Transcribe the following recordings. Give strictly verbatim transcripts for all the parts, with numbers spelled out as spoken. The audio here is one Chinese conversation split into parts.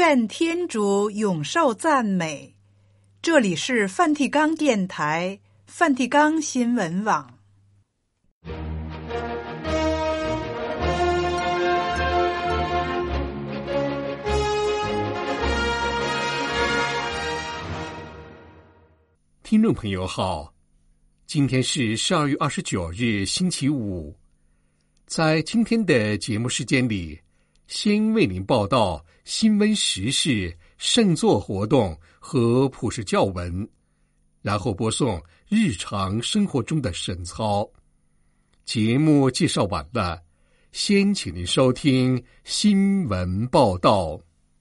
愿天主永受赞美。这里是梵蒂冈电台、梵蒂冈新闻网。 听众朋友好，今天是十二月二十九日，星期五。在今天的节目时间里，先为您报道新闻时事、圣座活动和普世教文，然后播送日常生活中的神操。节目介绍完了，先请您收听新闻报道。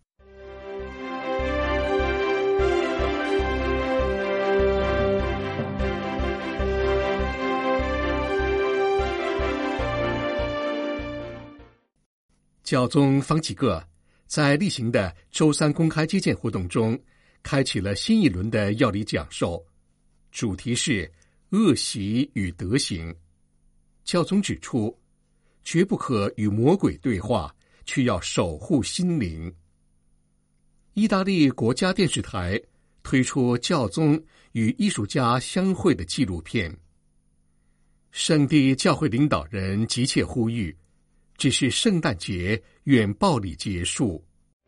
教宗方济各在例行的周三公开接见活动中，开启了新一轮的要理讲授，主题是恶习与德行。教宗指出，绝不可与魔鬼对话，却要守护心灵。意大利国家电视台推出教宗与艺术家相会的纪录片。圣地教会领导人急切呼吁，只是圣诞节愿暴力结束。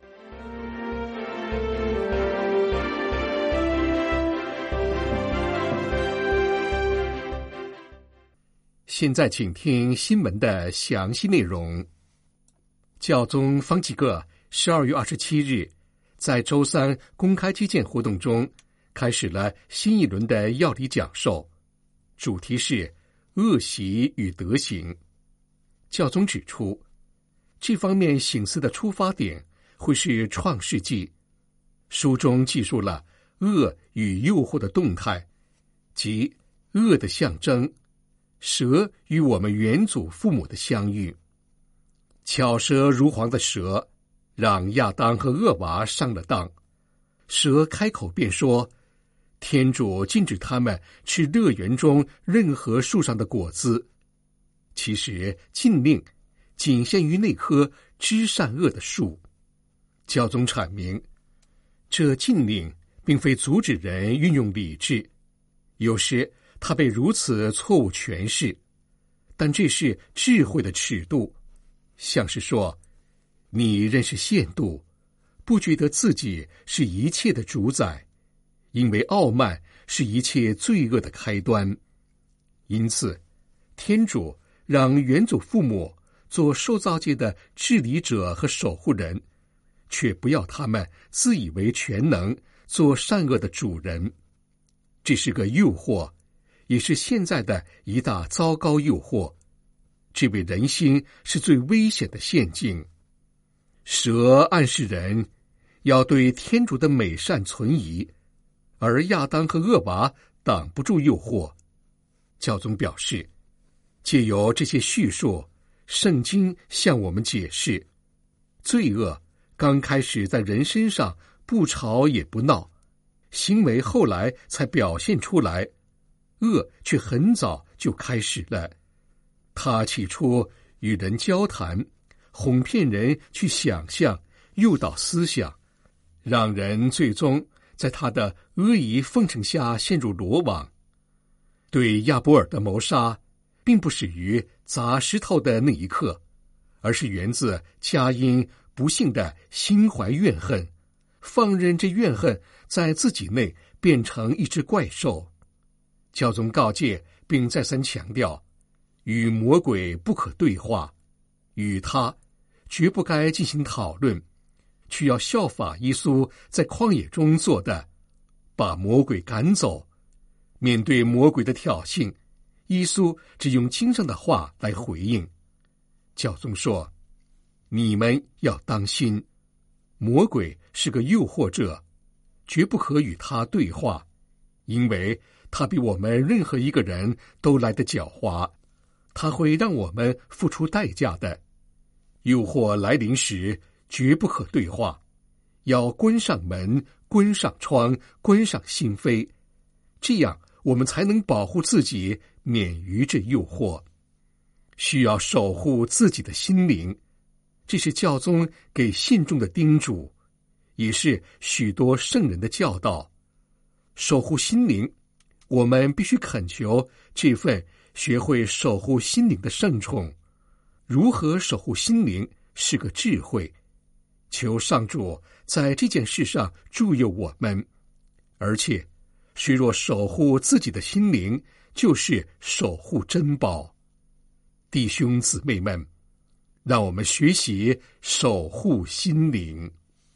现在请听新闻的详细内容。教宗方济各十二月二十七日在周三公开接见活动中，开始了新一轮的要理讲授，主题是恶习与德行。教宗指出，这方面省思的出发点会是创世纪，书中记述了恶与诱惑的动态，即恶的象征，蛇与我们远祖父母的相遇。巧舌如簧的蛇让亚当和厄娃上了当，蛇开口便说，天主禁止他们吃乐园中任何树上的果子。其实禁令仅限于那棵知善恶的树。教宗阐明，这禁令并非阻止人运用理智，有时它被如此错误诠释，但这是智慧的尺度，像是说，你认识限度，不觉得自己是一切的主宰，因为傲慢是一切罪恶的开端。因此，天主让远祖父母做受造界的治理者和守护人，却不要他们自以为全能，做善恶的主人。这是个诱惑，也是现在的一大糟糕诱惑。这位人心是最危险的陷阱。蛇暗示人要对天主的美善存疑，而亚当和厄娃挡不住诱惑。教宗表示，借由这些叙述，圣经向我们解释，罪恶刚开始在人身上不吵也不闹，行为后来才表现出来，恶却很早就开始了。他起初与人交谈，哄骗人去想象，诱导思想，让人最终在他的阿谀奉承下陷入罗网。对亚伯尔的谋杀并不始于砸石头的那一刻，而是源自佳音不幸的心怀怨恨，放任这怨恨在自己内变成一只怪兽。教宗告诫并再三强调，与魔鬼不可对话，与他绝不该进行讨论，却要效法耶稣在旷野中做的，把魔鬼赶走。面对魔鬼的挑衅，耶稣只用经上的话来回应。教宗说，你们要当心，魔鬼是个诱惑者，绝不可与他对话，因为他比我们任何一个人都来得狡猾，他会让我们付出代价的。诱惑来临时，绝不可对话，要关上门，关上窗，关上心扉，这样我们才能保护自己免于这诱惑。需要守护自己的心灵，这是教宗给信众的叮嘱， 也是许多圣人的教导。守护心灵，我们必须恳求这份学会守护心灵的圣宠。如何守护心灵是个智慧，求上主在这件事上助佑我们。而且谁若守护自己的心灵，就是守护珍宝。弟兄姊妹们，让我们学习守护心灵。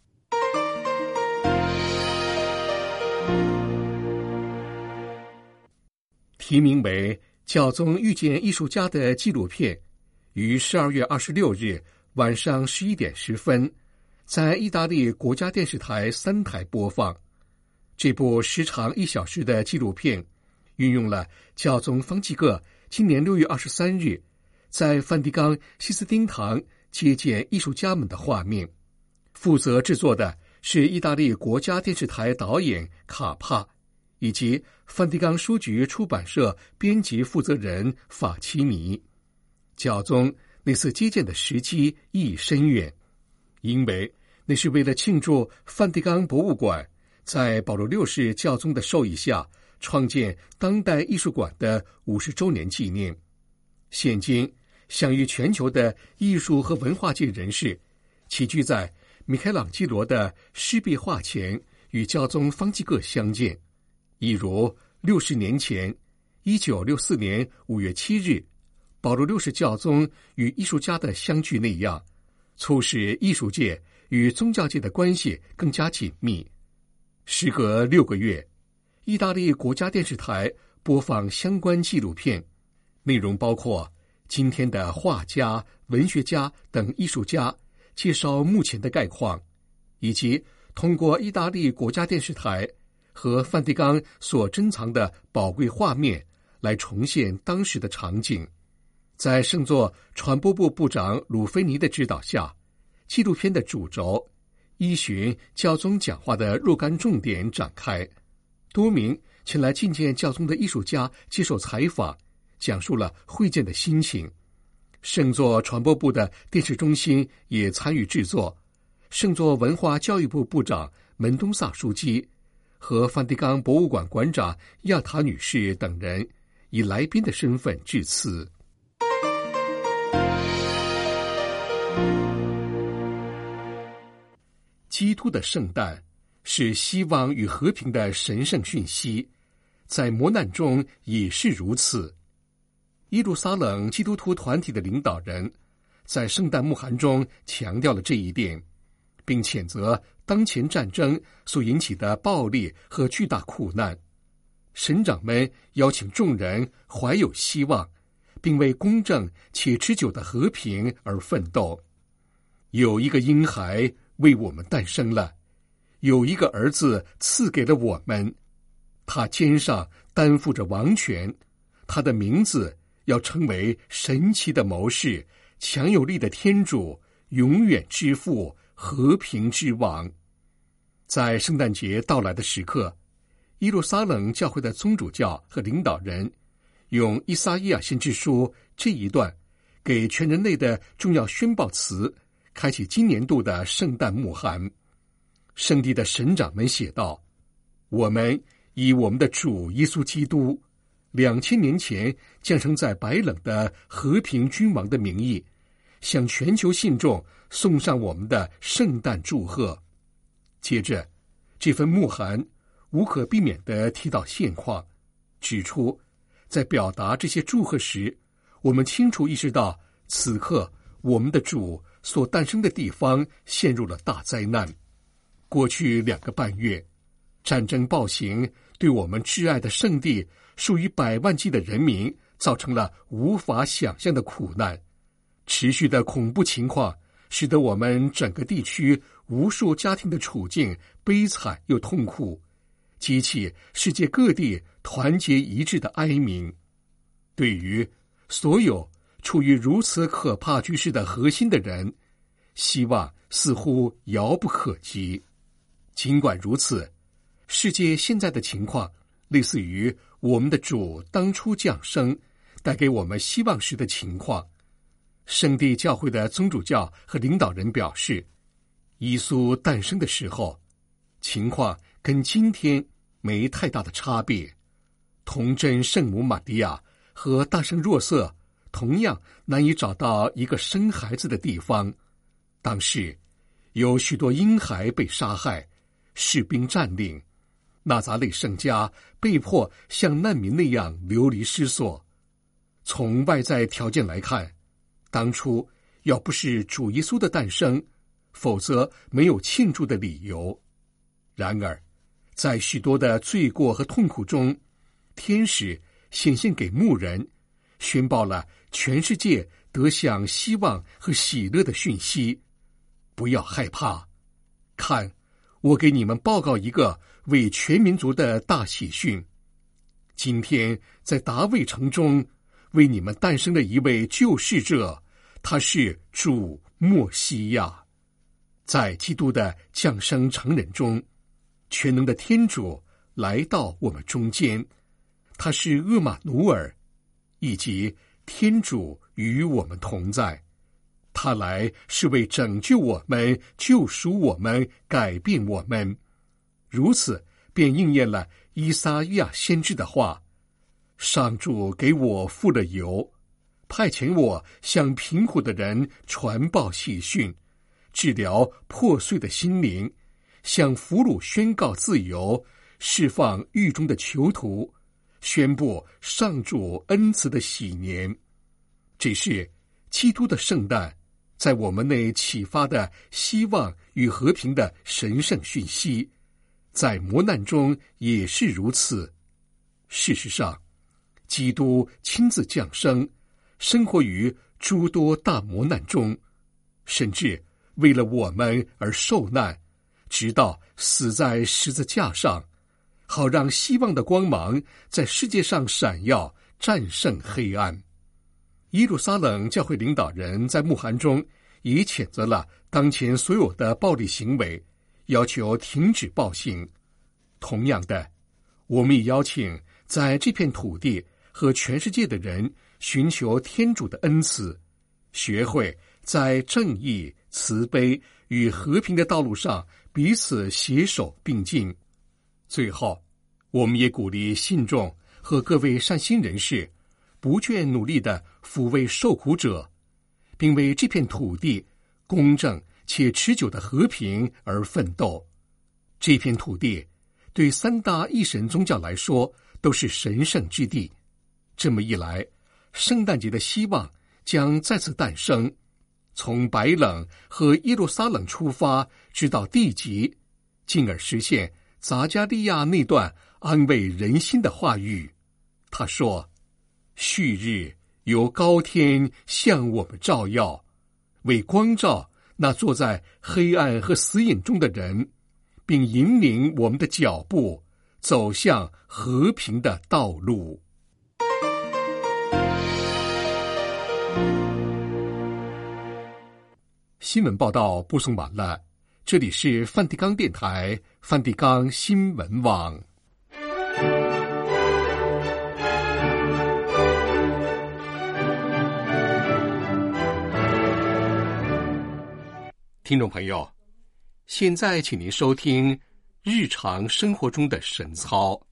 题名为《教宗遇见艺术家》的纪录片，于十二月二十六日晚上十一点十分，在意大利国家电视台三台播放。这部时长一小时的纪录片，运用了教宗方济各今年六月二十三日在梵蒂冈西斯丁堂接见艺术家们的画面。负责制作的是意大利国家电视台导演卡帕，以及梵蒂冈书局出版社编辑负责人法奇尼。教宗那次接见的时机意义深远，因为那是为了庆祝梵蒂冈博物馆在保罗六世教宗的授意下创建当代艺术馆的五十周年纪念。现今享誉全球的艺术和文化界人士齐聚在米开朗基罗的湿壁画前，与教宗方济各相见，一如六十年前一九六四年五月七日保罗六世教宗与艺术家的相聚那样，促使艺术界与宗教界的关系更加紧密。时隔六个月，意大利国家电视台播放相关纪录片，内容包括今天的画家、文学家等艺术家介绍目前的概况，以及通过意大利国家电视台和梵蒂冈所珍藏的宝贵画面来重现当时的场景。在圣座传播部部长鲁菲尼的指导下，纪录片的主轴依循教宗讲话的若干重点展开。多名前来觐见教宗的艺术家接受采访，讲述了会见的心情。圣座传播部的电视中心也参与制作，圣座文化教育部部长门东萨书记和梵蒂冈博物馆馆长亚塔女士等人以来宾的身份致辞。基督的圣诞是希望与和平的神圣讯息，在磨难中也是如此。耶路撒冷基督徒团体的领导人在圣诞牧函中强调了这一点，并谴责当前战争所引起的暴力和巨大苦难。神长们邀请众人怀有希望，并为公正且持久的和平而奋斗。有一个婴孩为我们诞生了，有一个儿子赐给了我们，他肩上担负着王权，他的名字要成为神奇的谋士，强有力的天主，永远之父，和平之王。在圣诞节到来的时刻，耶路撒冷教会的宗主教和领导人用以撒耶亚先知书这一段给全人类的重要宣报词，开启今年度的圣诞牧函。圣地的神长们写道：我们以我们的主耶稣基督两千年前降生在白冷的和平君王的名义，向全球信众送上我们的圣诞祝贺。接着，这份牧函无可避免地提到现况，指出在表达这些祝贺时，我们清楚意识到此刻我们的主所诞生的地方陷入了大灾难。过去两个半月，战争暴行对我们挚爱的圣地数以百万计的人民造成了无法想象的苦难。持续的恐怖情况使得我们整个地区无数家庭的处境悲惨又痛苦，激起世界各地团结一致的哀鸣。对于所有处于如此可怕局势的核心的人，希望似乎遥不可及。尽管如此，世界现在的情况类似于我们的主当初降生带给我们希望时的情况。圣地教会的宗主教和领导人表示， 耶稣诞生的时候，情况跟今天没太大的差别。童真圣母玛利亚和大圣若瑟同样难以找到一个生孩子的地方。当时有许多婴孩被杀害，士兵占领，纳匝肋圣家被迫像难民那样流离失所。从外在条件来看，当初要不是主耶稣的诞生，否则没有庆祝的理由。然而，在许多的罪过和痛苦中，天使显现给牧人，宣报了全世界得享希望和喜乐的讯息。不要害怕，看，我给你们报告一个为全民族的大喜讯。今天在大卫城中为你们诞生了一位救世者，他是主默西亚。在基督的降生成人中，全能的天主来到我们中间，他是厄马努尔，以及天主与我们同在。他来是为拯救我们、救赎我们、改变我们。如此便应验了依撒意亚先知的话：上主给我付了油，派遣我向贫苦的人传报喜讯，治疗破碎的心灵，向俘虏宣告自由，释放狱中的囚徒，宣布上主恩慈的喜年。这是基督的圣诞在我们内启发的希望与和平的神圣讯息，在磨难中也是如此。事实上，基督亲自降生，生活于诸多大磨难中，甚至为了我们而受难，直到死在十字架上，好让希望的光芒在世界上闪耀，战胜黑暗。耶路撒冷教会领导人在牧函中也谴责了当前所有的暴力行为，要求停止暴行。同样的，我们也邀请在这片土地和全世界的人寻求天主的恩赐，学会在正义、慈悲与和平的道路上彼此携手并进。最后，我们也鼓励信众和各位善心人士不倦努力地抚慰受苦者，并为这片土地公正且持久的和平而奋斗。这片土地对三大一神宗教来说都是神圣之地。这么一来，圣诞节的希望将再次诞生，从白冷和耶路撒冷出发，直到地极，进而实现匝加利亚那段安慰人心的话语。他说：旭日由高天向我们照耀，为光照那坐在黑暗和死隐中的人，并引领我们的脚步走向和平的道路。新闻报道播送完了，这里是梵蒂冈电台梵蒂冈新闻网。听众朋友，现在请您收听日常生活中的神操。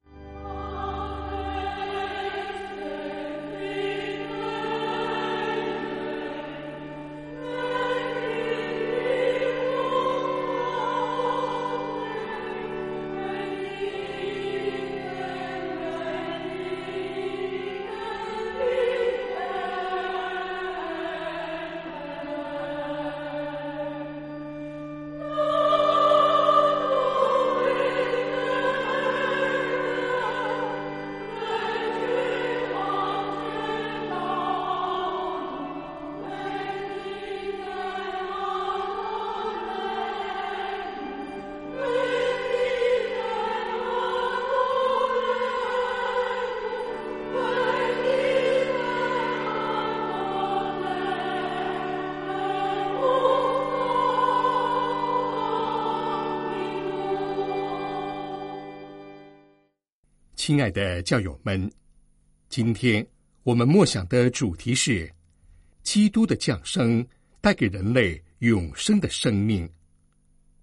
亲爱的教友们，今天我们默想的主题是基督的降生带给人类永生的生命。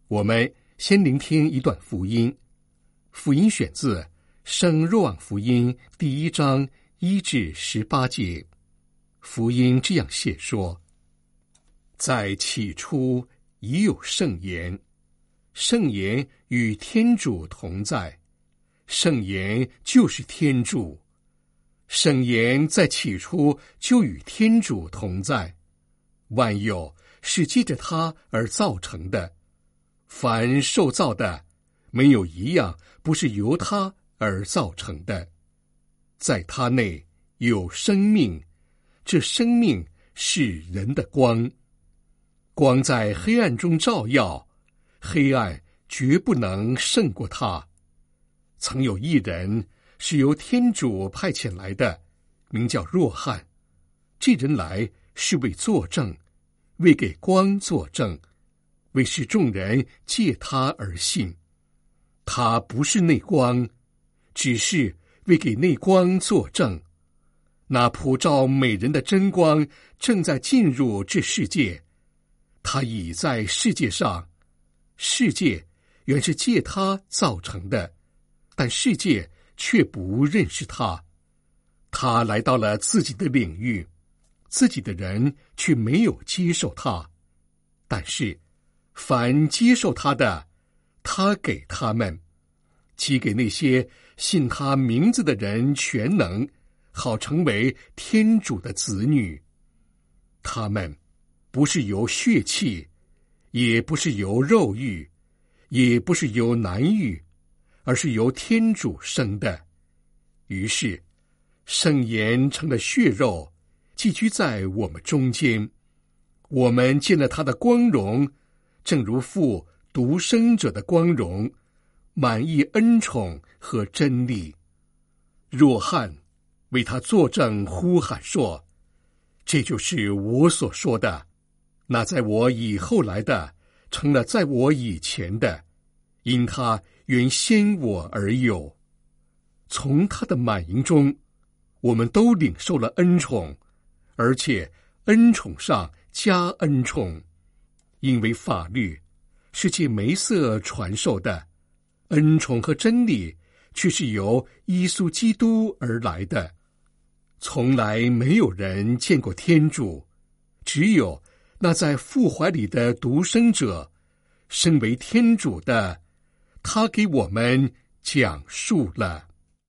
我们先聆听一段福音，福音选自圣若望福音第一章一至十八节。福音这样写说：在起初已有圣言，圣言与天主同在，圣言就是天主。圣言在起初就与天主同在，万有是借着他而造成的，凡受造的，没有一样不是由他而造成的。在他内有生命，这生命是人的光。光在黑暗中照耀，黑暗绝不能胜过他。曾有一人是由天主派遣来的，名叫若翰。这人来是为作证，为给光作证，为使众人借他而信。他不是那光，只是为给那光作证。那普照美人的真光正在进入这世界，他已在世界上，世界原是借他造成的，但世界却不认识他。他来到了自己的领域，自己的人却没有接受他。但是凡接受他的，他给他们，即给那些信他名字的人全能，好成为天主的子女。他们不是由血气，也不是由肉欲，也不是由男欲，而是由天主生的。于是圣言成了血肉，寄居在我们中间。我们见了他的光荣，正如父独生者的光荣，满溢恩宠和真理。若翰为他作证，呼喊说：这就是我所说的，那在我以后来的，成了在我以前的，因他原先我而有。从他的满盈中，我们都领受了恩宠，而且恩宠上加恩宠。因为法律是借梅瑟传授的，恩宠和真理却是由耶稣基督而来的。从来没有人见过天主，只有那在父怀里的独生者，身为天主的，他给我们讲述了。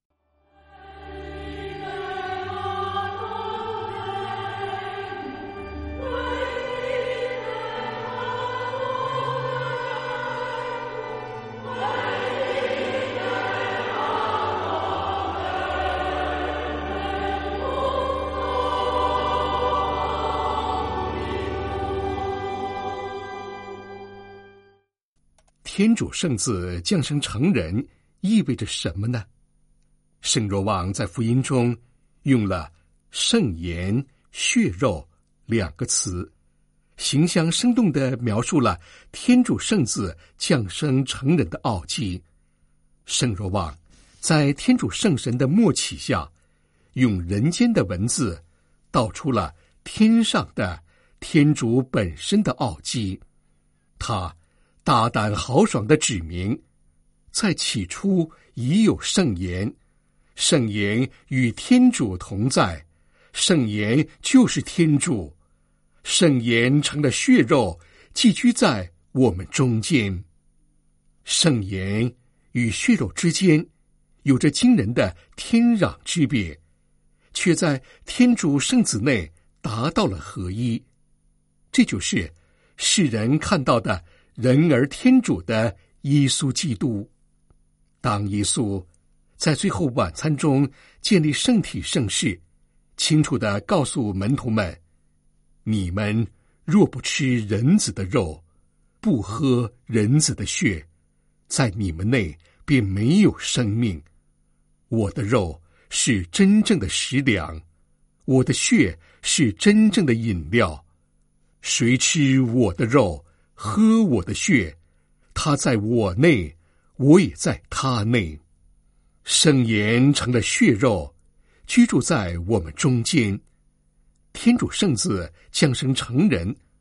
天主圣子降生成人意味着什么呢？圣若望在福音中用了圣言、血肉两个词，形象生动地描述了天主圣子降生成人的奥迹。圣若望在天主圣神的默启下，用人间的文字道出了天上的天主本身的奥迹。他大胆豪爽地指明，在起初已有圣言，圣言与天主同在，圣言就是天主，圣言成了血肉，寄居在我们中间。圣言与血肉之间有着惊人的天壤之别，却在天主圣子内达到了合一。这就是世人看到的人而天主的耶稣基督。当耶稣在最后晚餐中建立圣体圣事，清楚地告诉门徒们：你们若不吃人子的肉，不喝人子的血，在你们内便没有生命。我的肉是真正的食粮，我的血是真正的饮料。谁吃我的肉，喝我的血，他在我内，我也在他内。圣言成了血肉，居住在我们中间。天主圣子降生成人，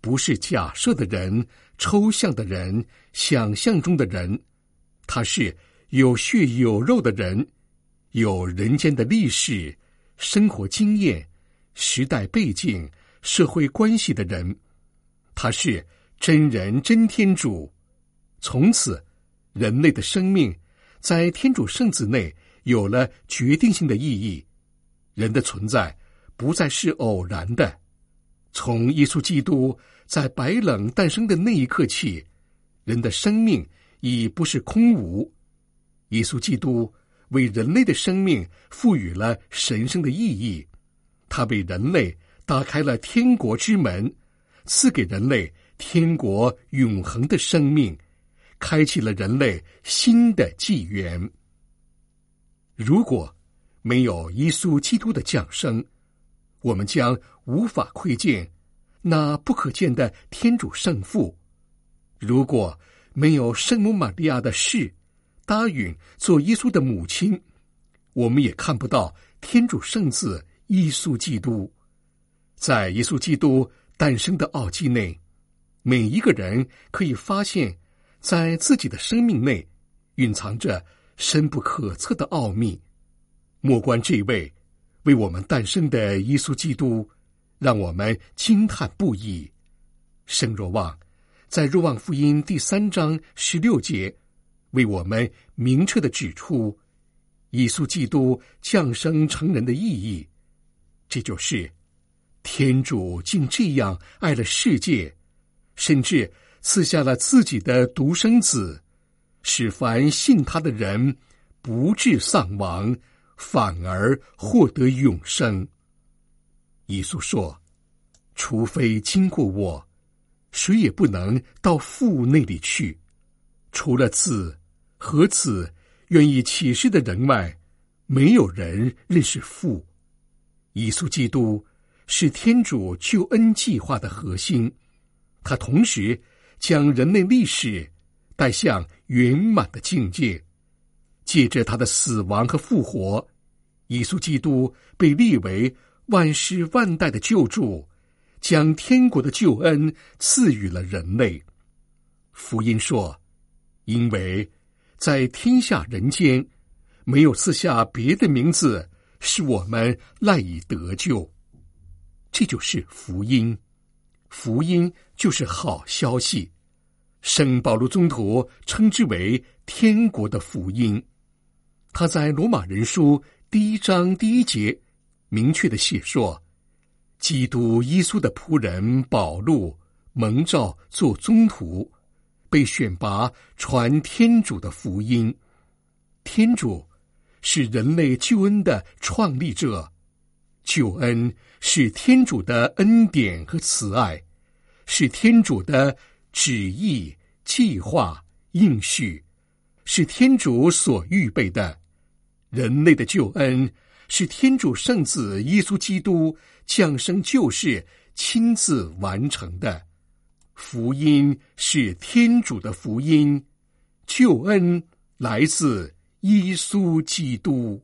不是假设的人、抽象的人、想象中的人，他是有血有肉的人，有人间的历史、生活经验、时代背景、社会关系的人，他是真人真天主。从此，人类的生命在天主圣子内有了决定性的意义，人的存在不再是偶然的。从耶稣基督在白冷诞生的那一刻起，人的生命已不是空无。耶稣基督为人类的生命赋予了神圣的意义，他为人类打开了天国之门，赐给人类天国永恒的生命，开启了人类新的纪元。如果没有耶稣基督的降生，我们将无法窥见那不可见的天主圣父。如果没有圣母玛利亚的事答允做耶稣的母亲，我们也看不到天主圣子耶稣基督。在耶稣基督诞生的奥迹内，每一个人可以发现在自己的生命内蕴藏着深不可测的奥秘。莫观这位为我们诞生的耶稣基督，让我们惊叹不已。圣若望在若望福音第三章十六节为我们明确地指出耶稣基督降生成人的意义，这就是天主竟这样爱了世界，甚至赐下了自己的独生子，使凡信他的人不致丧亡，反而获得永生。耶稣说，除非经过我，谁也不能到父那里去。除了子和子愿意启示的人外，没有人认识父。耶稣基督是天主救恩计划的核心，他同时将人类历史带向圆满的境界。借着他的死亡和复活，耶稣基督被立为万世万代的救主，将天国的救恩赐予了人类。福音说，因为在天下人间没有赐下别的名字使我们赖以得救。这就是福音，福音就是好消息。圣保禄宗徒称之为天国的福音。他在罗马人书第一章第一节明确地写说，基督耶稣的仆人保禄蒙召做宗徒，被选拔传天主的福音。天主是人类救恩的创立者，救恩是天主的恩典和慈爱，是天主的旨意、计划、应许，是天主所预备的。人类的救恩是天主圣子耶稣基督降生救世亲自完成的。福音是天主的福音，救恩来自耶稣基督。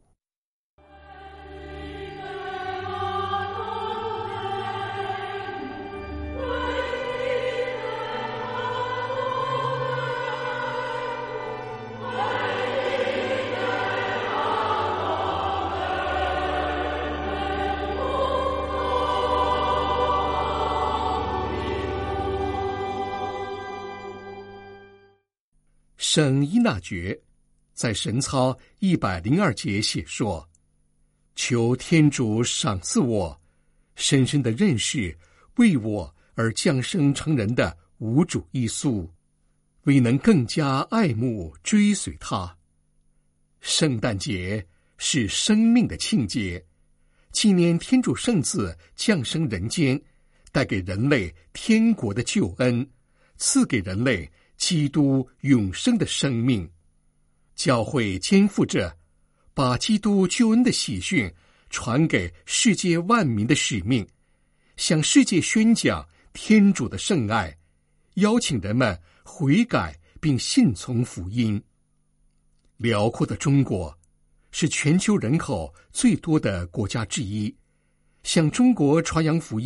圣依纳爵在神操一百零二节写说，求天主赏赐我深深的认识为我而降生成人的无主耶稣，为能更加爱慕追随他。圣诞节是生命的庆节，纪念天主圣子降生人间，带给人类天国的救恩，赐给人类基督永生的生命。教会肩负着把基督救恩的喜讯传给世界万民的使命，向世界宣讲天主的圣爱，邀请人们悔改并信从福音。辽阔的中国是全球人口最多的国家之一，向中国传扬福音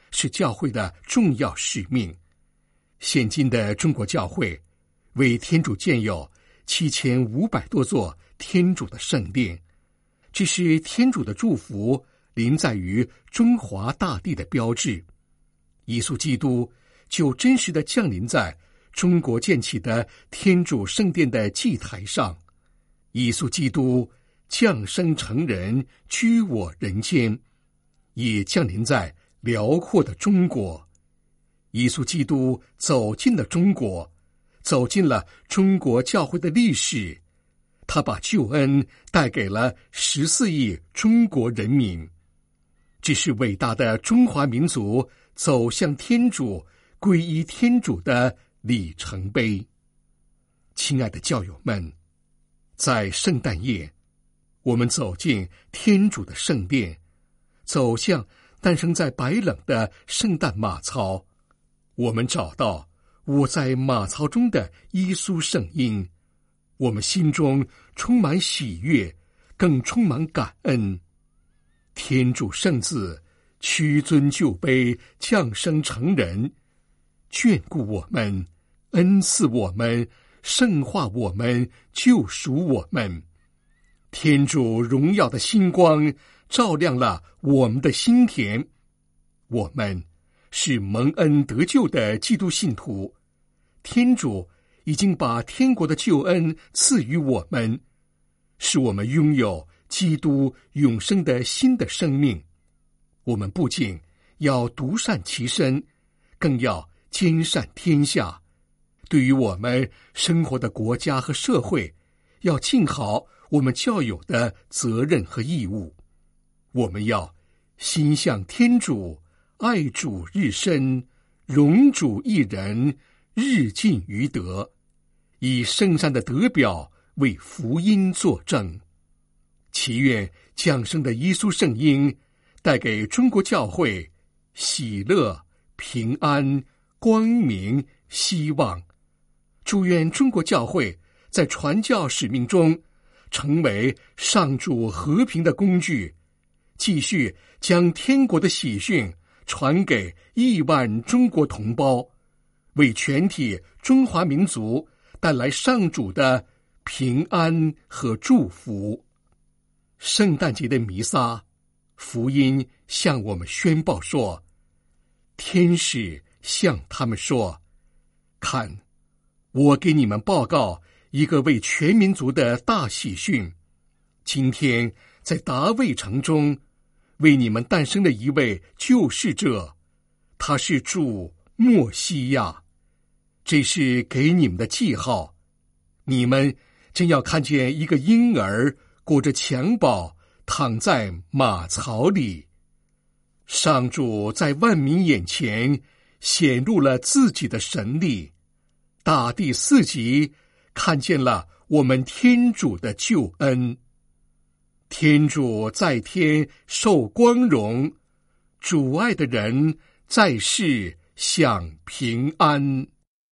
是教会的重要使命。现今的中国教会为天主建有七千五百多座天主的圣殿，这是天主的祝福临在于中华大地的标志。耶稣基督就真实地降临在中国建起的天主圣殿的祭台上。耶稣基督降生成人，居我人间，也降临在辽阔的中国。耶稣基督走进了中国，走进了中国教会的历史，他把救恩带给了十四亿中国人民。这是伟大的中华民族走向天主、皈依天主的里程碑。亲爱的教友们，在圣诞夜，我们走进天主的圣殿，走向诞生在白冷的圣诞马槽。我们找到我在马槽中的耶稣圣婴，我们心中充满喜悦，更充满感恩。天主圣子屈尊就卑，降生成人，眷顾我们，恩赐我们，圣化我们，救赎我们。天主荣耀的星光照亮了我们的心田。我们是蒙恩得救的基督信徒，天主已经把天国的救恩赐予我们，使我们拥有基督永生的新的生命。我们不仅要独善其身，更要兼善天下。对于我们生活的国家和社会，要尽好我们教友的责任和义务。我们要心向天主，爱主日深，荣主一人，日进于德，以圣善的德表为福音作证。祈愿降生的耶稣圣婴带给中国教会喜乐、平安、光明、希望。祝愿中国教会在传教使命中成为上主和平的工具，继续将天国的喜讯传给亿万中国同胞，为全体中华民族带来上主的平安和祝福。圣诞节的弥撒，福音向我们宣报说，天使向他们说，看，我给你们报告一个为全民族的大喜讯，今天在达味城中为你们诞生了一位救世者，他是主默西亚。这是给你们的记号，你们真要看见一个婴儿裹着襁褓躺在马槽里。上主在万民眼前显露了自己的神力，大地四极看见了我们天主的救恩。天主在天受光荣，主爱的人在世享平安。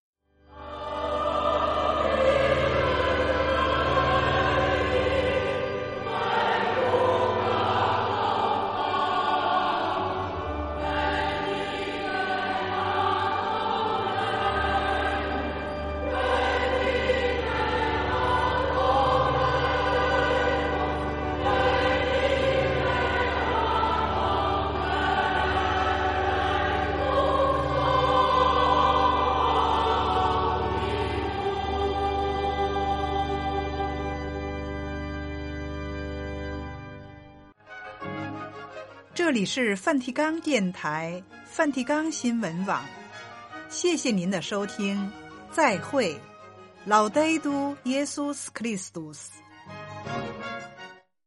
这里是梵蒂冈电台梵蒂冈新闻网，谢谢您的收听，再会，老德都耶稣斯克里斯多斯。